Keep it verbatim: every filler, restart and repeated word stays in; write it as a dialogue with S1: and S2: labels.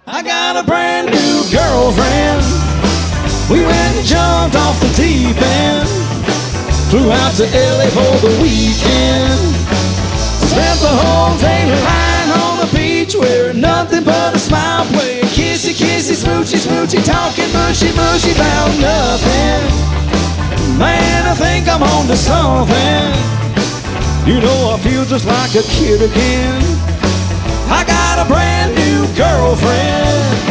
S1: I got a brand new girlfriend. We went and jumped off the deep end. Flew out to L A for the weekend. Spent the whole day lying on the beach, wearing nothing but a smile, playing kissy kissy, smoochy smoochy, talking mushy mushy about nothing. Man, I think I'm on to something. You know, I feel just like a kid again. I got a brand new girlfriend.